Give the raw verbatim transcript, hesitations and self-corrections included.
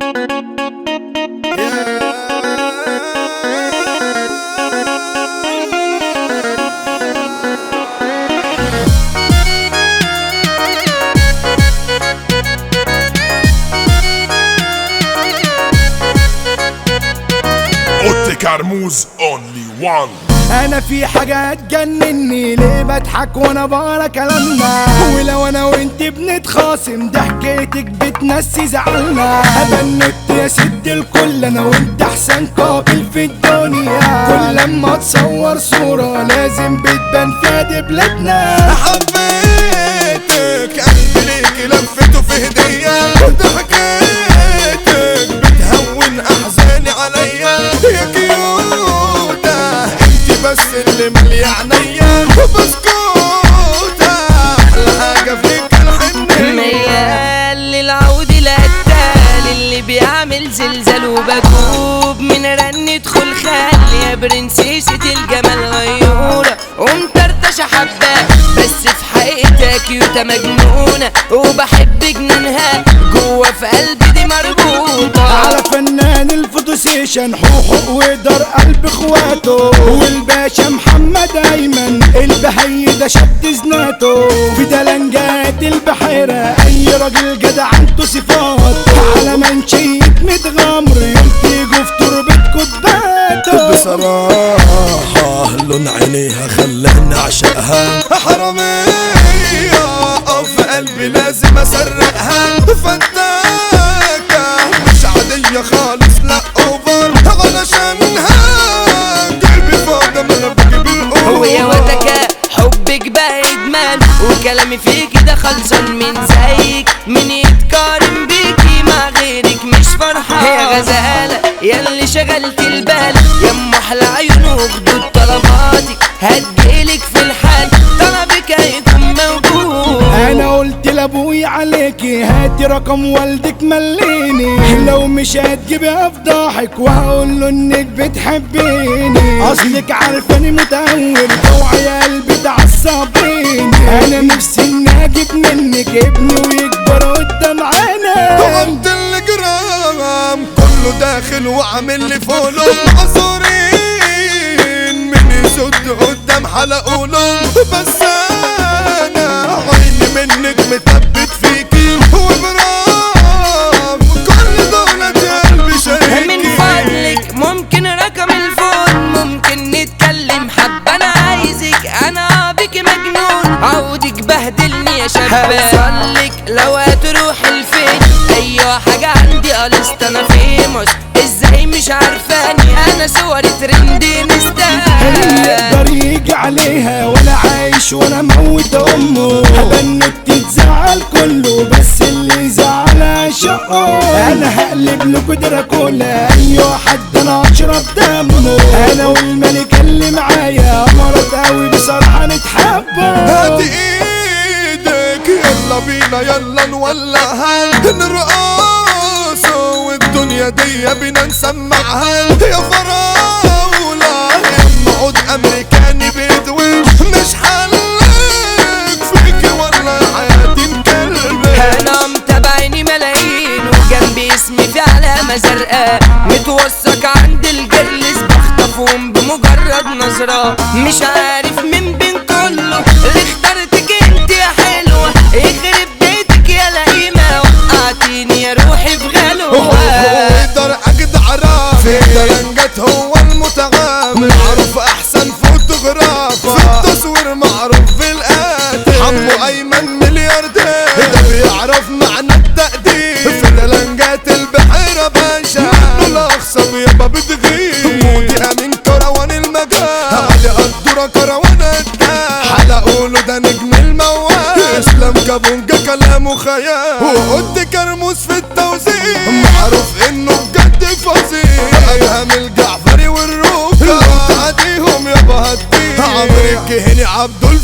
كرموز only one. انا في حاجة تجنني ليه بضحك وانا بقرا كلامنا، ولو انا وانت بنتخاصم ضحكتك بتنسي زعلنا. بنت يا ست الكل انا وانت احسن قابل في الدنيا، كل لما اتصور صورة لازم بتبان فيها دي بلادنا. حبيتك قلبي ليكي لفته في هدية، ضحكتك بتهون احزاني عليا يا كيوتة، انتي بس اللي ملي عينيا بسكوتة، احلى حاجة فيك الحنية. ميال للعود القتال اللي بيعمل زلزال، وبكوب من رنة خلخال يا برنسيسة الجمال غيورة ومطرطشة حبة، بس في حقيقتها كيوتة مجنونة وبحب جنانها جوه في قلبي دي مربوطة. على فنان الفوتوسيشن حوحو ودار قلب اخواته، والباشا محمد ايمن البهي ده شد زناته، في دلنجات البحيرة اي راجل جدع عنده صفات، على منشية متغمر ينتجوا في تربتكوا تباتوا. بصراحة لون عينيها خلاني اعشقها، حرامية في قلبي لازم اسرقها، فتاكة مش عادية خالص لا اوفر، علشانها قلبي فاضي ما انا بجيب الأوفر. ويا وتكا حبك بقى ادمان، وكلامي فيكي ده خلصان من زيك، من يتقارن بيكي مع غيرك مش فرحان. يا غزالة ياللي شغلت البال يا ام احلى عيون وخدود طلباتك هتجيلك في الحال، طلبك هيكون موجود. انا قلت لابوي عليكي هاتي رقم والدك مليني، لو مش هتجيبي افضحك وهقول له انك بتحبيني، اصلك عارفاني متهور اوعي قلبي تعصبيني. انا نفسي اني اجيب منك ابني ويكبر قدام عيني، وعمد الجرام كله داخل وعامل لي فولو، معذورين من يسد قدام حلقولهم، بس انا عيني منك متبت فيكي وبرام كل دولة قلبي شريكي. من فضلك ممكن رقم الفون، ممكن نتكلم حبة انا عايزك، انا بك مجنون عودك بهدلني يا شابة. هوصلك لو هتروح الفين ايوه حاجة عندي قلصت انا فيموس، ازاي مش عارفاني انا صوري ترندي مستاهل. اللي يقدر يجي عليها وانا عايش وانا موت امه، بنت تتزعل كله بس اللي زعلها شقه. انا هقلب له قدرة كلها ايوه حد انا اشرب دمه، انا والملك اللي معايا مرض قوي بصراحة نتحبه. هات ايدك يلا بينا يلا نولعها نرقص، والدنيا دي بينا نسمعها يا فراولة يا عود امريكاني بيدوش، مش حلك فيكي ولا حياتي مكلبة. انا متابعيني ملايين وجنبي اسمي في علامة زرقاء، متوثق عند الجلس بخطفهم بمجرد نظرة، مش عارف مين بين كله اللي اخترتك انت يا حلوة، يخرب بيتك يا لئيمة وقعتيني يا روحي في غلوة. يقدر اجدع راف في الدلنجات هو المتغاب، معروف احسن فوتوغراف في التصوير، معروف في القاتل حمو ايمن ملياردير، ده بيعرف معنى التقدير في دلنجات البحيرة باشا، منه الاخصم يابا بتغير، مودي امين كروان المجال، علي قدورة كروان الدال، حلقوله ده نجم الموال، اسلام كابونجا كلامه خيال، وقد كرموز في التوزيع، معروف انه بجد فظيع، ايهم الجعفري والروكا تعديهم يابا هديه، عمرو الكهني عبد